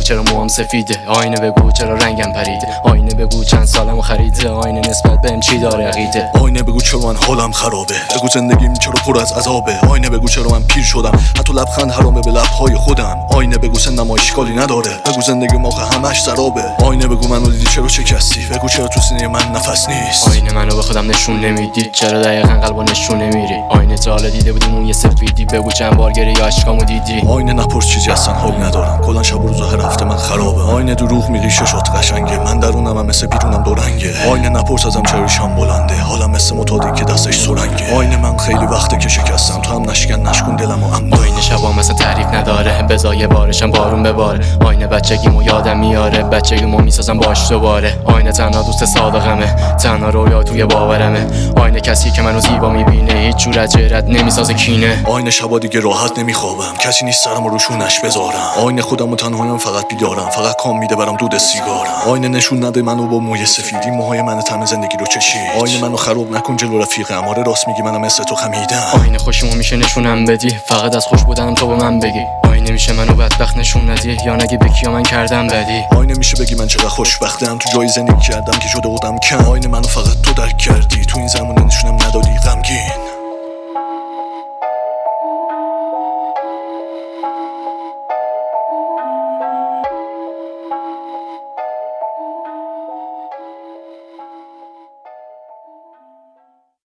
چرا موام سفیده، آینه بگو چرا رنگم پریده، آینه بگو چند سالمو خریده، آینه نسبت بهم چی داره عقیده. آینه بگو چرا من حالم خرابه، بگو زندگیم چرا پر از عذابه، آینه بگو چرا من پیر شدم، حتی لبخند حرامه به لبهای خودم، آینه بگو سنم اشکالی نداره، بگو زندگیم آخه همش سرابه، آینه بگو منو دیدی چرا چه کسی، بگو چرا تو سینه من نفس نیست. آینه منو به خودم نشون نمیدی، چرا دقیقاً قلبو نشون نمیری، آینه تا حالا دیده بودی موی سفیدی، بگو چند بار گریه اشکامو دیدی. آینه نپرس چیزی اصلا حال ندارم، کلا شب و روز هر هفته من خرابه، آینه دروغ میگی ششات قشنگه، من درونم هم مثل بیرونم دو رنگه، آینه نپرس ازم چرا ریشم بلنده، حالم مثل متادی که دستش سرنگه، آینه من خیلی وقته که شکستم، تو هم نشکن دلمو اما. آینه شبا مثل تعریف نداره، بزای بارشم بارون بباره، آینه بچگیمو یادم میاره، بچگیمو میسازم باش دوباره، آینه تنها دوست صادقمه، تنها رویا توی باورمه، آینه کسی که منو زیبا میبینه، هیچ جور از چهرت نمیسازه کینه، آینه شبا دیگه راحت نمیخوابم، کسی نیست سرمو روشونش بذارم، آینه خودمو تنهایم فقط بیدارم، فقط کام میده برام دود سیگارم، آینه نشون نده منو با موی سفیدی، موهای من طعم زندگی رو چشید، آینه منو خراب نکن جلو رفیقم، آره راست میگی منم مثل تو خمیدم، آینه خوشمو میشه نشونم بدی، فقط از خوش بودنم تو به من بگی، آینه میشه منو بدبخت نشون ندی، یا نگی به کیا من کردم بدی، آینه میشه بگی من چقدر خوشبختم، تو جایی زندگی کردم که شده بودم کم، آینه منو فقط تو درک کردی، تو این زمونه نشونم ندادی غمگین.